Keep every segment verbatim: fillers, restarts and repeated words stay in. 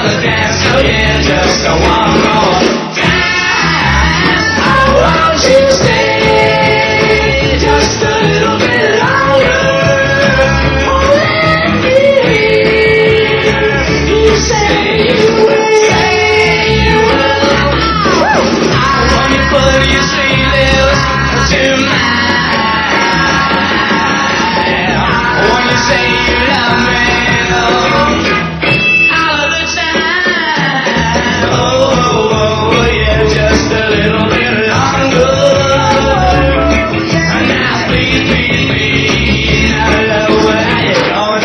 another dance, so yeah, just a one more time. Oh, won't you stay just a little bit longer? Oh, let me hear you say you will, say you will. I want you put your sweet lips to mine. When you say you love me all of the time, oh, oh, oh, yeah, just a little bit longer. Now please, please, please, I love where you're going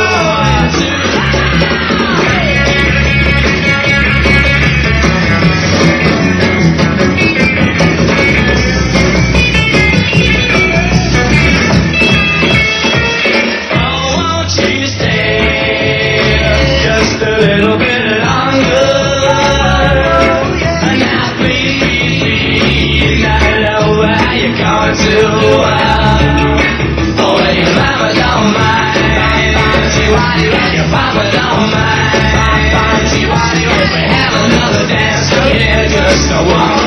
a little bit longer. Now please, please, please, I know where you're going to. Oh, and your mama don't mind. And your papa don't mind. If we have another dance, so yeah, just a one.